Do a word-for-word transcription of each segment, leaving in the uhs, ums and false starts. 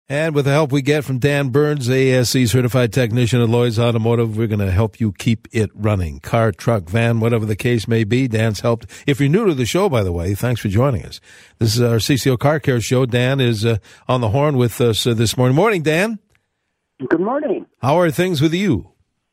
And with the help we get from Dan Burns, A S C certified technician at Lloyd's Automotive, we're going to help you keep it running. Car, truck, van, whatever the case may be, Dan's helped. If you're new to the show, by the way, thanks for joining us. This is our C C O Car Care Show. Dan is uh, on the horn with us uh, this morning. Morning, Dan. Good morning. How are things with you?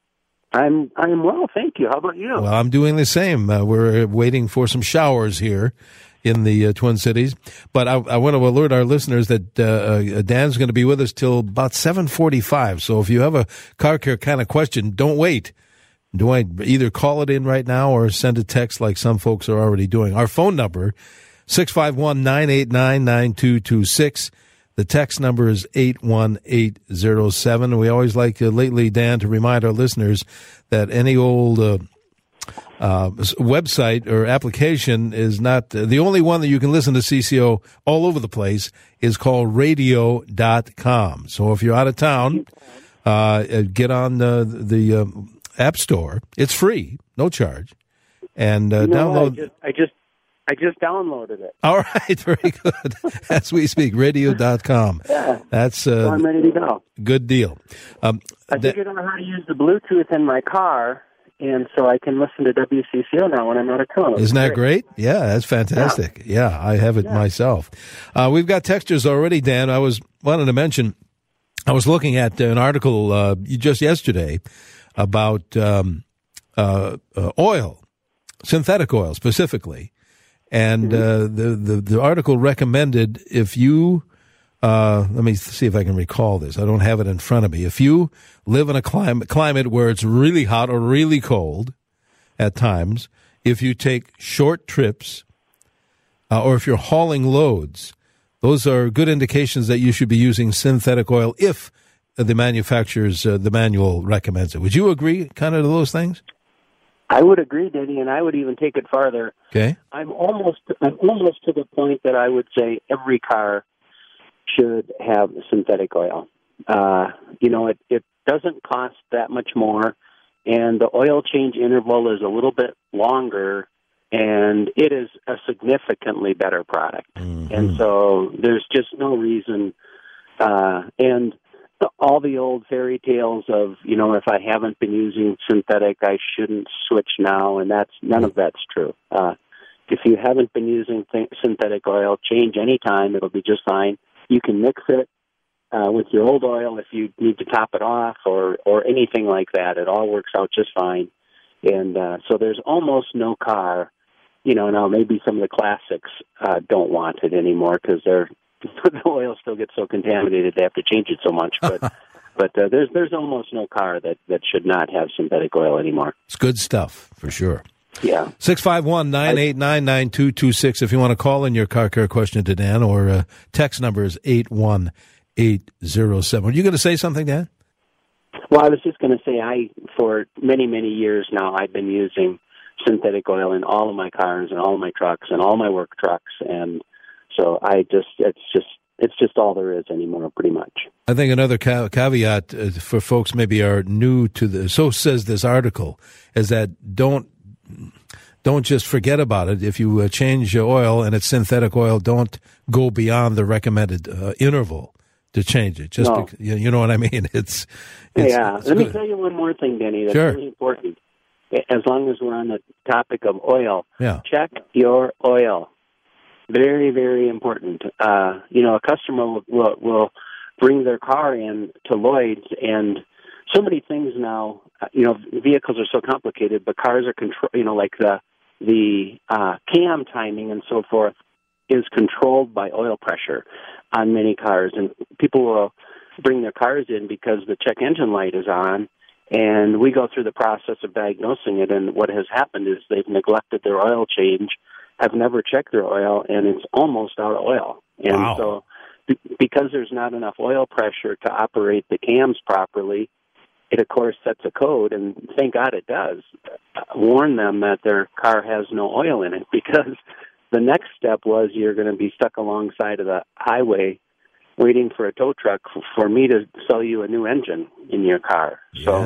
I'm I'm well, thank you. How about you? Well, I'm doing the same. Uh, we're waiting for some showers here in the uh, Twin Cities. But I, I want to alert our listeners that uh, uh, Dan's going to be with us till about seven forty-five. So if you have a car care kind of question, don't wait. Do I either call it in right now or send a text like some folks are already doing. Our phone number, six five one, nine eight nine, nine two two six. The text number is eight one eight zero seven. We always like uh, lately, Dan, to remind our listeners that any old uh, Uh, website or application is not uh, the only one that you can listen to C C O all over the place is called radio dot com. So if you're out of town, uh, get on the, the uh, App Store. It's free, no charge. And uh, you know download. What? I just, I just I just downloaded it. All right, very good. As we speak, radio dot com. Yeah. That's uh, so I'm ready to go. Good deal. Um, I that, figured out how to use the Bluetooth in my car. And so I can listen to W C C O now when I'm out of town. Isn't that great? Yeah, that's fantastic. Yeah, yeah I have it yeah. myself. Uh, we've got textures already, Dan. I was wanted to mention, I was looking at an article uh, just yesterday about um, uh, uh, oil, synthetic oil specifically. And mm-hmm. uh, the, the, the article recommended if you, uh, let me see if I can recall this. I don't have it in front of me. If you live in a climate, climate where it's really hot or really cold at times, if you take short trips uh, or if you're hauling loads, those are good indications that you should be using synthetic oil if the manufacturer's, uh, the manual recommends it. Would you agree kind of to those things? I would agree, Denny, and I would even take it farther. Okay. I'm almost, I'm almost to the point that I would say every car should have synthetic oil. Uh, you know, it, it doesn't cost that much more, and the oil change interval is a little bit longer, and it is a significantly better product. Mm-hmm. And so there's just no reason, uh, and all the old fairy tales of, you know, if I haven't been using synthetic, I shouldn't switch now, and that's none of that's true. Uh, if you haven't been using th- synthetic oil, change any time, it'll be just fine. You can mix it uh, with your old oil if you need to top it off or, or anything like that. It all works out just fine. And uh, so there's almost no car, you know, now maybe some of the classics uh, don't want it anymore because they're the oil still gets so contaminated they have to change it so much. But but uh, there's there's almost no car that, that should not have synthetic oil anymore. It's good stuff, for sure. Yeah. six five one, nine eight nine, nine two two six if you want to call in your car care question to Dan, or uh, text number is eight one eight zero seven. Are you going to say something, Dan? Well, I was just going to say, I for many, many years now, I've been using synthetic oil in all of my cars and all of my trucks and all my work trucks, and so I just, it's just, it's just all there is anymore, pretty much. I think another ca- caveat uh, for folks maybe are new to the, so says this article, is that don't, Don't just forget about it. If you uh, change your oil and it's synthetic oil, don't go beyond the recommended uh, interval to change it. Just no. because, you know what I mean? It's, it's yeah. it's Let good. me tell you one more thing, Denny. That's sure. really important. As long as we're on the topic of oil, yeah. check your oil. Very, very important. Uh, you know, a customer will, will, will bring their car in to Lloyd's, and so many things now. You know, vehicles are so complicated, but cars are control. You know, like the the uh, cam timing and so forth is controlled by oil pressure on many cars, and people will bring their cars in because the check engine light is on, and we go through the process of diagnosing it. And what has happened is they've neglected their oil change, have never checked their oil, and it's almost out of oil. And wow. so, b- because there's not enough oil pressure to operate the cams properly, it, of course, sets a code, and thank God it does, uh, warn them that their car has no oil in it, because the next step was you're going to be stuck alongside of the highway waiting for a tow truck for, for me to sell you a new engine in your car. Yeah. So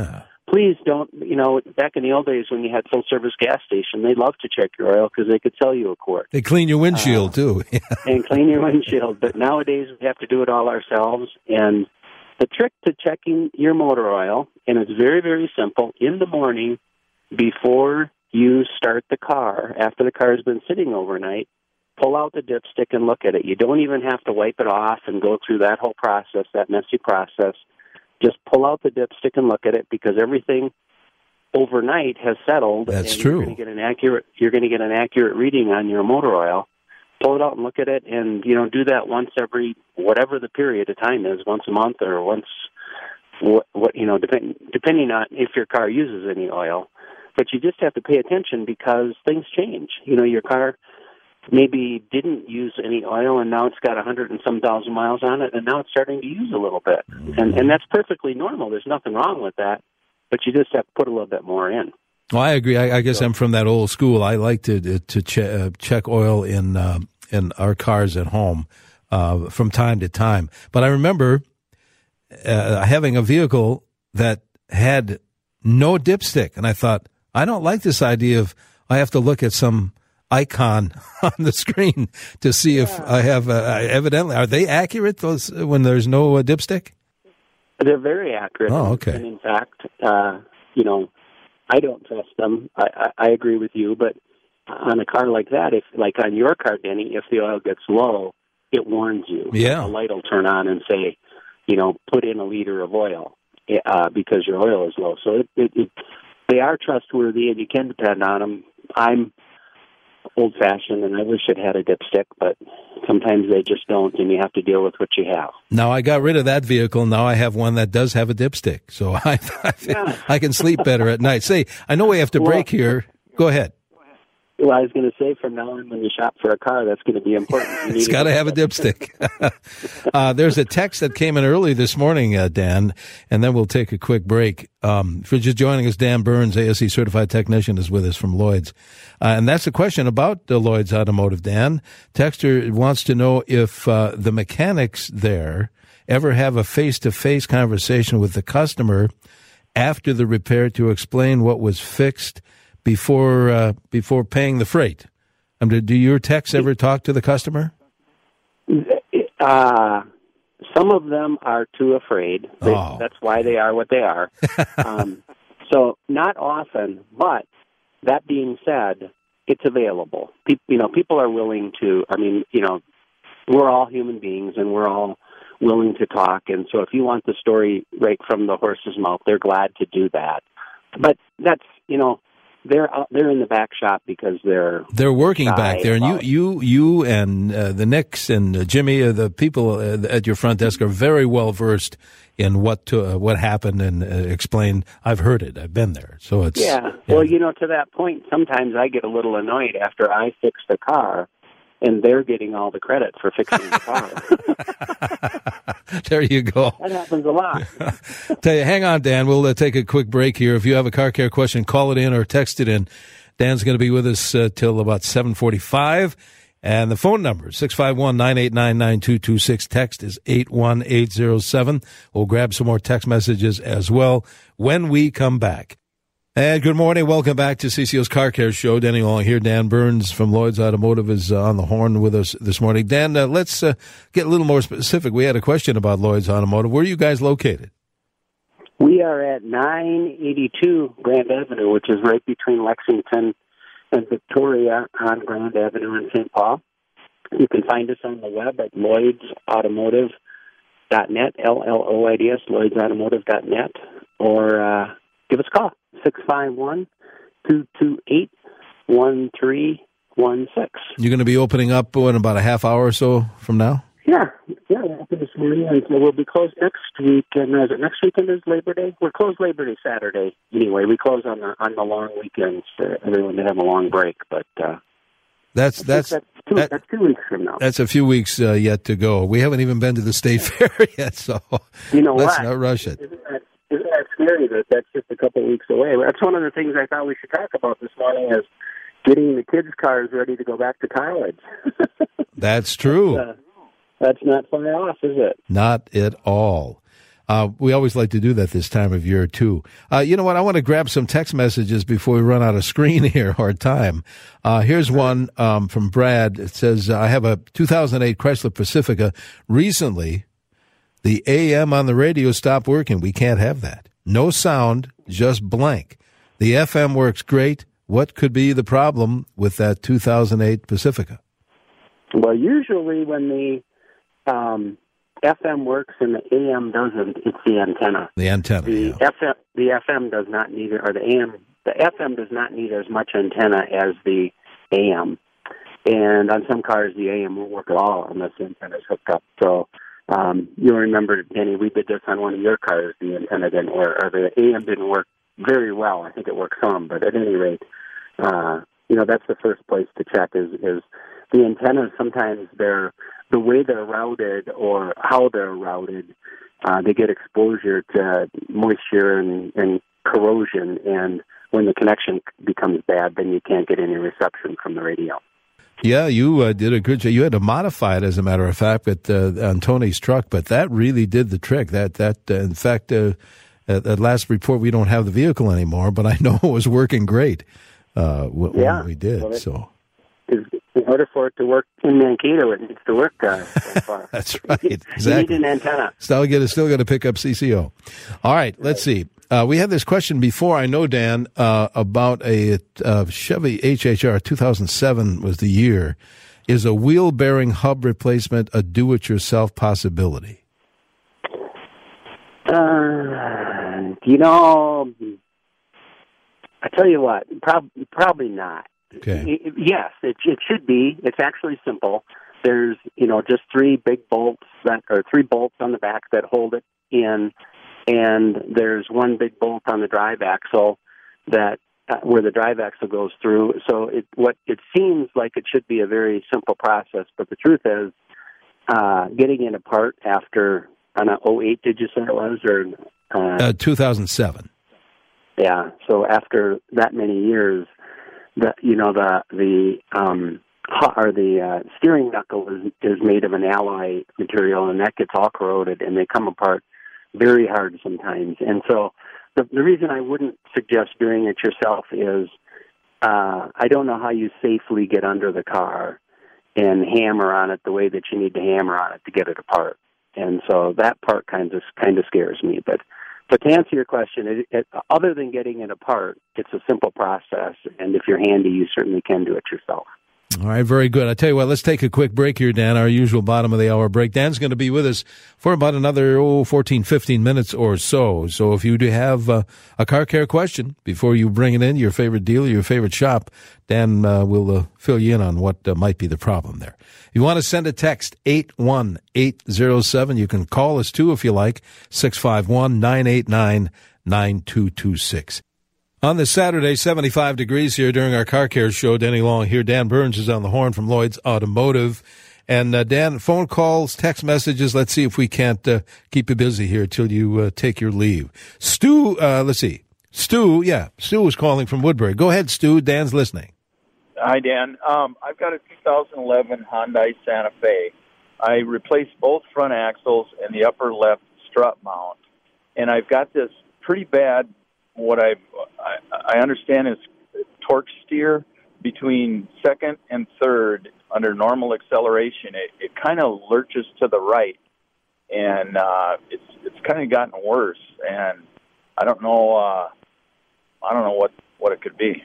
please don't, you know, back in the old days when you had full-service gas station, they loved to check your oil because they could sell you a quart. They clean your windshield, uh, too. and clean your windshield. But nowadays, we have to do it all ourselves. And the trick to checking your motor oil, and it's very, very simple, in the morning before you start the car, after the car has been sitting overnight, pull out the dipstick and look at it. You don't even have to wipe it off and go through that whole process, that messy process. Just pull out the dipstick and look at it because everything overnight has settled. That's and true. You're going to get an accurate. You're going to get an accurate reading on your motor oil. Pull it out and look at it, and you know do that once every whatever the period of time is, once a month or once what, what you know depend, depending on if your car uses any oil. But you just have to pay attention because things change. You know your car maybe didn't use any oil, and now it's got a hundred and some thousand miles on it, and now it's starting to use a little bit. And and that's perfectly normal. There's nothing wrong with that, but you just have to put a little bit more in. Well, I agree. I, I guess so, I'm from that old school. I like to to che- uh, check oil in uh, in our cars at home uh, from time to time. But I remember uh, having a vehicle that had no dipstick, and I thought, I don't like this idea of I have to look at some icon on the screen to see if yeah. I have, uh, evidently, are they accurate, those when there's no uh, dipstick? They're very accurate. Oh, okay. And in fact, uh, you know, I don't trust them. I, I, I agree with you, but on a car like that, if like on your car, Denny, if the oil gets low, it warns you. Yeah. The light will turn on and say, you know, put in a liter of oil uh, because your oil is low. So it, it, it, they are trustworthy, and you can depend on them. I'm old-fashioned, and I wish it had a dipstick, but sometimes they just don't, and you have to deal with what you have. Now, I got rid of that vehicle. Now I have one that does have a dipstick, so I I, yeah. I can sleep better at night. Say, I know we have to break well, here. Go ahead. Well, I was going to say, from now on, when you shop for a car, that's going to be important. It's got to have a dipstick. uh, there's a text that came in early this morning, uh, Dan, and then we'll take a quick break. Um, if you're just joining us, Dan Burns, A S E certified technician, is with us from Lloyd's. Uh, and that's a question about uh, Lloyd's Automotive, Dan. Texter wants to know if uh, the mechanics there ever have a face-to-face conversation with the customer after the repair to explain what was fixed before uh, before paying the freight. Um, do, do your techs ever talk to the customer? Uh, some of them are too afraid. They, oh. That's why they are what they are. um, so not often, but that being said, it's available. People, you know, people are willing to, I mean, you know, we're all human beings and we're all willing to talk. And so if you want the story right from the horse's mouth, they're glad to do that. But that's, you know, They're uh, they're in the back shop because they're they're working back there, and you you you and uh, the Nicks and uh, Jimmy, uh, the people uh, at your front desk, are very well versed in what to, uh, what happened and uh, explain. I've heard it. I've been there, so it's yeah. yeah. Well, you know, to that point, sometimes I get a little annoyed after I fix the car, and they're getting all the credit for fixing the car. There you go. That happens a lot. Tell you, hang on, Dan. We'll uh, take a quick break here. If you have a car care question, call it in or text it in. Dan's going to be with us uh, till about seven forty-five. And the phone number, six five one, nine eight nine, nine two two six. Text is eight one eight zero seven. We'll grab some more text messages as well when we come back. And good morning. Welcome back to C C O's Car Care Show. Danny Long here. Dan Burns from Lloyd's Automotive is uh, on the horn with us this morning. Dan, uh, let's uh, get a little more specific. We had a question about Lloyd's Automotive. Where are you guys located? We are at nine eighty-two Grand Avenue, which is right between Lexington and Victoria on Grand Avenue in Saint Paul. You can find us on the web at lloyds automotive dot net, L L O I D S, lloyds automotive dot net, or uh, give us a call. six five one, two two eight, one three one six. You're going to be opening up in about a half hour or so from now? Yeah, yeah, we'll open this morning, and we'll be closed next week. And is it next weekend is Labor Day? We're closed Labor Day Saturday. Anyway, we close on the on the long weekends for everyone to have a long break. But uh, that's that's that's two, that, that's two weeks from now. That's a few weeks uh, yet to go. We haven't even been to the state fair yet, so you know let's what? not rush it. Isn't that, isn't that scary that that's just a couple of weeks away? That's one of the things I thought we should talk about this morning is getting the kids' cars ready to go back to college. That's true. uh, that's not far off, is it? Not at all. Uh, we always like to do that this time of year, too. Uh, you know what? I want to grab some text messages before we run out of screen here or time. Uh, here's one um, from Brad. It says, I have a two thousand eight Chrysler Pacifica. Recently, the A M on the radio stopped working. We can't have that. No sound, just blank. The F M works great. What could be the problem with that two thousand eight Pacifica? Well, usually when the um, F M works and the A M doesn't, it's the antenna. The antenna, the yeah. F M, the F M does not need, or the A M, the F M does not need as much antenna as the A M. And on some cars, the A M won't work at all unless the antenna is hooked up. So um, you'll remember, Denny, we did this on one of your cars. The antenna didn't work, or the A M didn't work very well. I think it worked some, but at any rate, uh, you know, that's the first place to check is, is the antennas. Sometimes they're, the way they're routed or how they're routed, uh, they get exposure to moisture and, and corrosion, and when the connection becomes bad, then you can't get any reception from the radio. Yeah, you uh, did a good job. You had to modify it, as a matter of fact, but uh, on Tony's truck, but that really did the trick. That, that uh, in fact, uh, at, at last report, we don't have the vehicle anymore, but I know it was working great uh, when, yeah. when we did. Well, it, so, in order for it to work in Mankato, it needs to work uh, so far. That's right. Exactly. You need an antenna. Still got still got to pick up C C O. All right, let's see. Uh, we had this question before, I know, Dan, uh, about a uh, Chevy H H R. two thousand seven was the year. Is a wheel bearing hub replacement a do-it-yourself possibility? Uh, you know, I tell you what, prob- probably not. Okay. It, yes, it, it should be. It's actually simple. There's, you know, just three big bolts that, or three bolts on the back that hold it in, and there's one big bolt on the drive axle that uh, where the drive axle goes through. So it what it seems like it should be a very simple process, but the truth is, uh, getting it apart after on an oh eight, did you say it was, or uh, uh, two thousand seven? Yeah. So after that many years, the you know the the um, or the uh, steering knuckle is, is made of an alloy material, and that gets all corroded, and they come apart very hard sometimes. And so the, the reason I wouldn't suggest doing it yourself is uh, I don't know how you safely get under the car and hammer on it the way that you need to hammer on it to get it apart. And so that part kind of kind of scares me. But but to answer your question, it, it, other than getting it apart, it's a simple process. And if you're handy, you certainly can do it yourself. All right, very good. I tell you what, let's take a quick break here, Dan, our usual bottom of the hour break. Dan's going to be with us for about another oh, fourteen, fifteen minutes or so. So if you do have uh, a car care question before you bring it in, your favorite dealer, your favorite shop, Dan uh, will uh, fill you in on what uh, might be the problem there. If you want to send a text, eight one eight zero seven. You can call us too if you like, six five one, nine eight nine, nine two two six. On this Saturday, seventy-five degrees here during our car care show. Denny Long here. Dan Burns is on the horn from Lloyd's Automotive. And uh, Dan, phone calls, text messages. Let's see if we can't uh, keep you busy here till you uh, take your leave. Stu, uh, let's see. Stu, yeah, Stu was calling from Woodbury. Go ahead, Stu. Dan's listening. Hi, Dan. Um, I've got a two thousand eleven Hyundai Santa Fe. I replaced both front axles and the upper left strut mount. And I've got this pretty bad, what I've, I, I understand is torque steer between second and third under normal acceleration. It, it kind of lurches to the right, and uh, it's it's kind of gotten worse. And I don't know, uh, I don't know what, what it could be.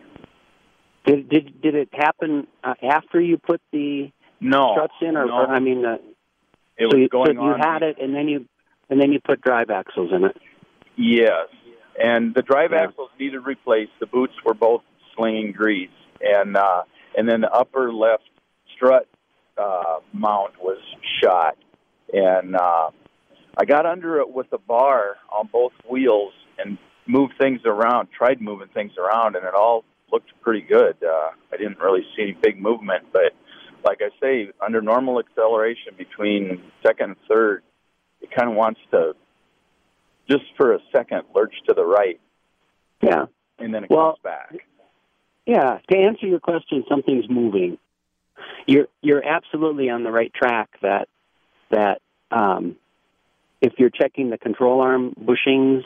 Did did did it happen uh, after you put the no, struts in, or, no. or I mean, uh, it so was you, going so you on. had it, and then you and then you put drive axles in it. Yes, and the drive Yeah. axles needed replaced. The boots were both slinging grease, and uh, and then the upper left strut uh, mount was shot, and uh, I got under it with a bar on both wheels and moved things around. Tried moving things around, and it all looked pretty good. Uh, I didn't really see any big movement, but like I say, under normal acceleration between second and third, it kind of wants to, just for a second, lurch to the right. Yeah. And then it Well, comes back. Yeah. To answer your question, something's moving. You're you're absolutely on the right track. That that um, if you're checking the control arm bushings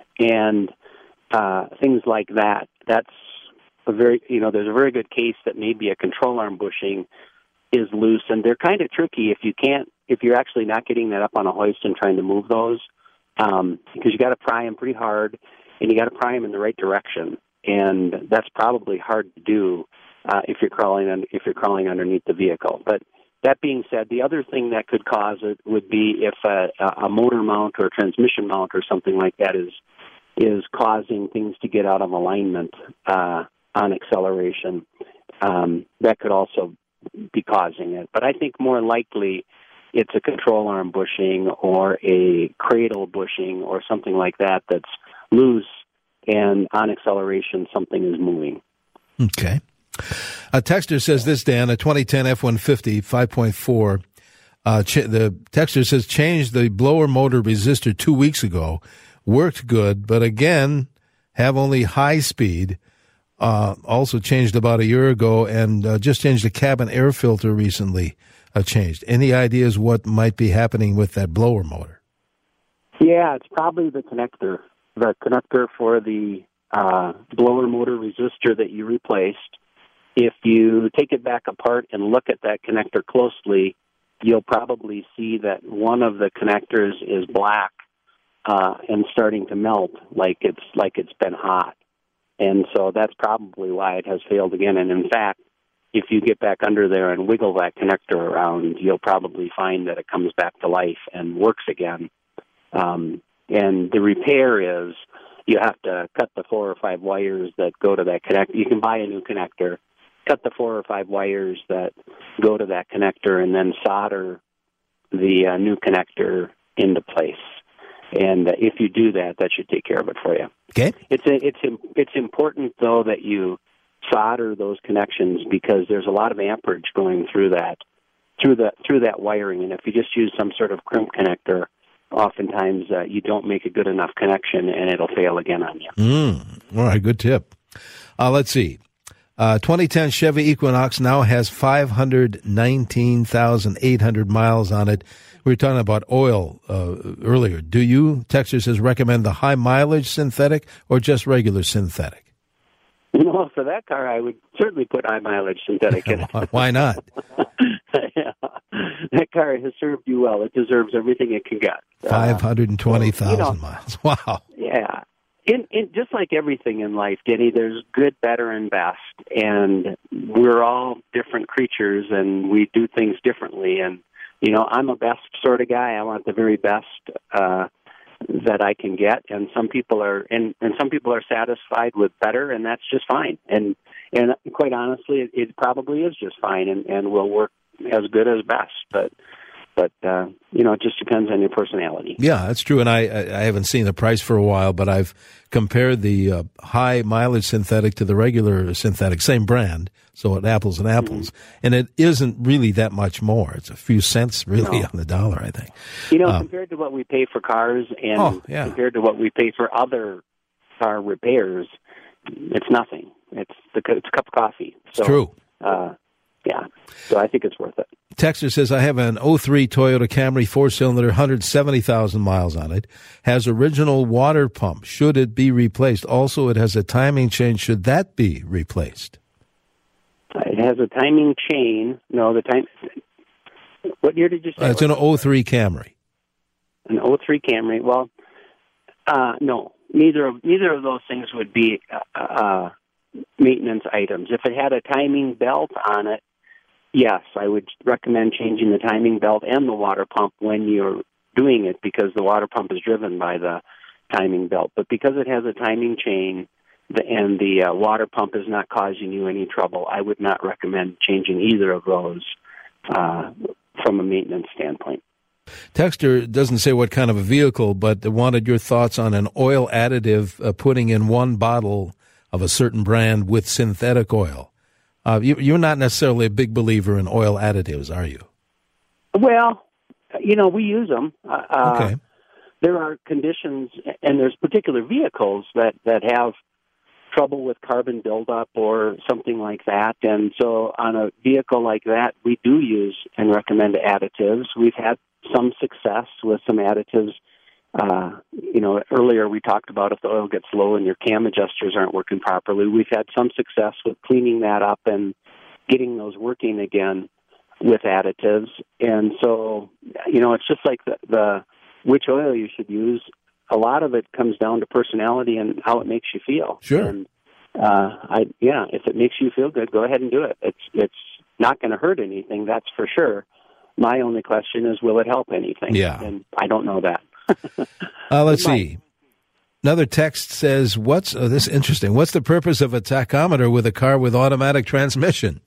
and uh, things like that, that's a very, you know, there's a very good case that maybe a control arm bushing is loose, and they're kind of tricky if you can't, if you're actually not getting that up on a hoist and trying to move those, um, because you got to pry them pretty hard, and you got to pry them in the right direction, and that's probably hard to do uh, if you're crawling un- if you're crawling underneath the vehicle. But that being said, the other thing that could cause it would be if a, a motor mount or a transmission mount or something like that is is causing things to get out of alignment uh, on acceleration. Um, that could also be causing it. But I think more likely it's a control arm bushing or a cradle bushing or something like that that's loose, and on acceleration something is moving. Okay. A texter says this, Dan, a twenty ten F one fifty five point four. Uh, ch- the texter says, changed the blower motor resistor two weeks ago. Worked good, but again, have only high speed. Uh, also changed about a year ago, and uh, just changed the cabin air filter recently. Uh, changed. Any ideas what might be happening with that blower motor? Yeah, it's probably the connector, the connector for the uh, blower motor resistor that you replaced. If you take it back apart and look at that connector closely, you'll probably see that one of the connectors is black uh, and starting to melt, like it's like it's been hot. And so that's probably why it has failed again. And in fact, if you get back under there and wiggle that connector around, you'll probably find that it comes back to life and works again. Um, and the repair is you have to cut the four or five wires that go to that connector. You can buy a new connector, cut the four or five wires that go to that connector, and then solder the uh, new connector into place. And uh, if you do that, that should take care of it for you. Okay. It's a, it's it's important though that you solder those connections, because there's a lot of amperage going through that through the through that wiring, and if you just use some sort of crimp connector, oftentimes uh, you don't make a good enough connection, and it'll fail again on you. Mm, all right, good tip. Uh, let's see. Uh, twenty ten Chevy Equinox now has five hundred nineteen thousand eight hundred miles on it. We were talking about oil uh, earlier. Do you, Texas says, recommend the high mileage synthetic or just regular synthetic? You know, for that car, I would certainly put high mileage synthetic in it. Why not? Yeah. That car has served you well. It deserves everything it can get. five hundred twenty thousand uh, you know, miles. Wow. Yeah. In, in just like everything in life, Denny, there's good, better, and best, and we're all different creatures, and we do things differently. And you know, I'm a best sort of guy. I want the very best uh, that I can get, and some people are, and, and some people are satisfied with better, and that's just fine. And and quite honestly, it, it probably is just fine, and, and will work as good as best. But But, uh, you know, it just depends on your personality. Yeah, that's true. And I, I haven't seen the price for a while, but I've compared the uh, high mileage synthetic to the regular synthetic, same brand, so it apples and apples. Mm-hmm. And it isn't really that much more. It's a few cents really no. on the dollar, I think. You know, um, compared to what we pay for cars and oh, yeah. compared to what we pay for other car repairs, it's nothing. It's, the, it's a cup of coffee. So, it's true. Uh, Yeah, so I think it's worth it. Texter says, I have an oh three Toyota Camry four-cylinder, one hundred seventy thousand miles on it. Has original water pump. Should it be replaced? Also, it has a timing chain. Should that be replaced? It has a timing chain. No, the time. What year did you say? Uh, it's an oh three Camry. An oh three Camry. Well, uh, no. Neither of neither of those things would be uh, uh, maintenance items. If it had a timing belt on it, yes, I would recommend changing the timing belt and the water pump when you're doing it, because the water pump is driven by the timing belt. But because it has a timing chain and the uh, water pump is not causing you any trouble, I would not recommend changing either of those uh, from a maintenance standpoint. Texter doesn't say what kind of a vehicle, but wanted your thoughts on an oil additive uh, putting in one bottle of a certain brand with synthetic oil. Uh, you, you're not necessarily a big believer in oil additives, are you? Well, you know, we use them. Uh, okay. There are conditions, and there's particular vehicles that, that have trouble with carbon buildup or something like that. And so on a vehicle like that, we do use and recommend additives. We've had some success with some additives Uh, you know, earlier we talked about if the oil gets low and your cam adjusters aren't working properly. We've had some success with cleaning that up and getting those working again with additives. And so, you know, it's just like the, the which oil you should use. A lot of it comes down to personality and how it makes you feel. Sure. And, uh, I, yeah, if it makes you feel good, go ahead and do it. It's, it's not going to hurt anything, that's for sure. My only question is, will it help anything? Yeah. And I don't know that. uh, let's see. Another text says, "What's oh, this is interesting? What's the purpose of a tachometer with a car with automatic transmission?"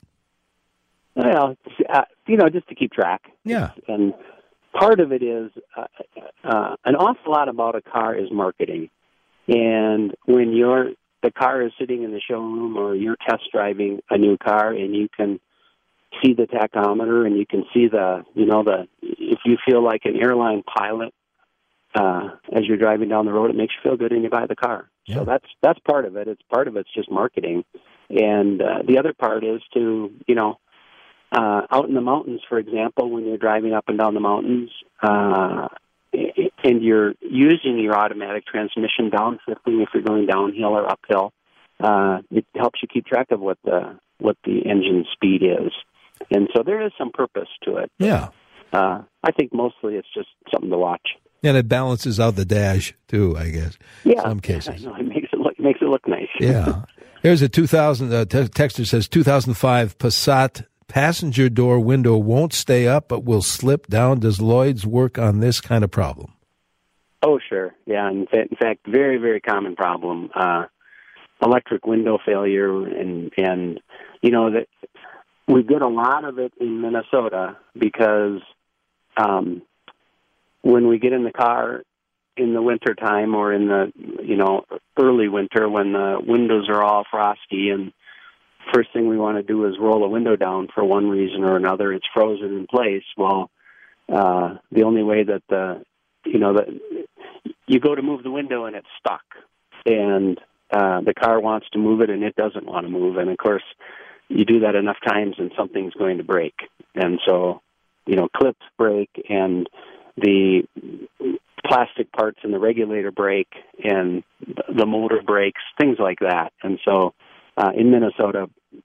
Well, uh, you know, just to keep track. Yeah. And part of it is uh, uh, an awful lot about a car is marketing. And when you're the car is sitting in the showroom or you're test driving a new car, and you can see the tachometer and you can see the, you know, the if you feel like an airline pilot. Uh, as you're driving down the road, it makes you feel good and you buy the car. Yeah. So that's that's part of it. It's part of it's just marketing. And uh, the other part is to, you know, uh, out in the mountains, for example, when you're driving up and down the mountains uh, and you're using your automatic transmission downshifting if you're going downhill or uphill, uh, it helps you keep track of what the what the engine speed is. And so there is some purpose to it. Yeah. Uh, I think mostly it's just something to watch. And it balances out the dash, too, I guess, yeah, in some cases. Yeah, it makes it look, makes it look nice. Yeah. Here's a two thousand, uh, te- texter says, two thousand five Passat passenger door window won't stay up but will slip down. Does Lloyd's work on this kind of problem? Oh, sure. Yeah, in, fa- in fact, very, very common problem. Uh, electric window failure, and, and you know, that we get a lot of it in Minnesota because um, when we get in the car in the wintertime or in the, you know, early winter when the windows are all frosty and first thing we want to do is roll a window down for one reason or another, it's frozen in place. Well, uh, the only way that the, you know, that you go to move the window and it's stuck, and uh, the car wants to move it and it doesn't want to move. And of course, you do that enough times and something's going to break. And so, you know, clips break and the plastic parts in the regulator break and the motor breaks, things like that. And so uh, in Minnesota,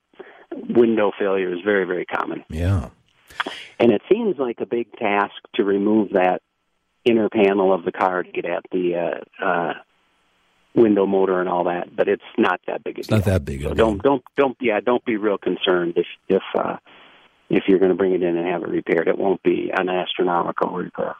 window failure is very, very common. Yeah. And it seems like a big task to remove that inner panel of the car to get at the uh, uh, window motor and all that, but it's not that big a it's deal. Not that big a so deal. Don't, don't, don't, yeah, don't be real concerned if, if, uh, if you're going to bring it in and have it repaired. It won't be an astronomical repair.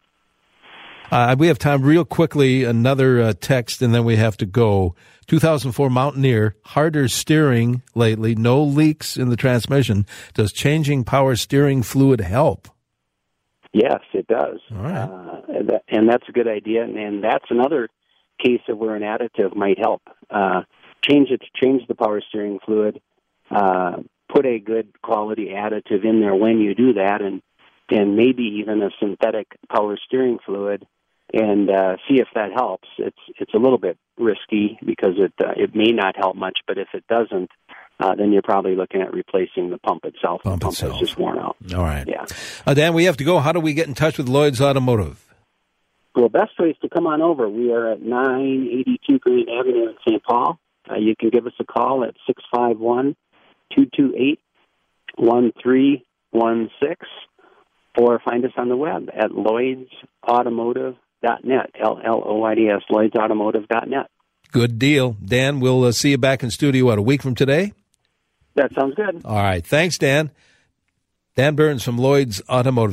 Uh, we have time real quickly, another uh, text, and then we have to go. two thousand four Mountaineer, harder steering lately, no leaks in the transmission. Does changing power steering fluid help? Yes, it does. All right. Uh, and, that, and that's a good idea, and, and that's another case of where an additive might help. Uh, change it, change the power steering fluid, uh, put a good quality additive in there when you do that, and and maybe even a synthetic power steering fluid, and uh, see if that helps. It's it's a little bit risky because it uh, it may not help much, but if it doesn't, uh, then you're probably looking at replacing the pump itself. Pump the pump itself. is just worn out. All right. Yeah. Uh, Dan, we have to go. How do we get in touch with Lloyd's Automotive? Well, best way is to come on over. We are at nine eighty-two Green Avenue in Saint Paul. Uh, you can give us a call at six five one, two two eight, one three one six. Or find us on the web at lloyds automotive dot net, L L O Y D S, lloyds automotive dot net. Good deal. Dan, we'll uh, see you back in studio, what, a week from today? That sounds good. All right. Thanks, Dan. Dan Burns from Lloyd's Automotive.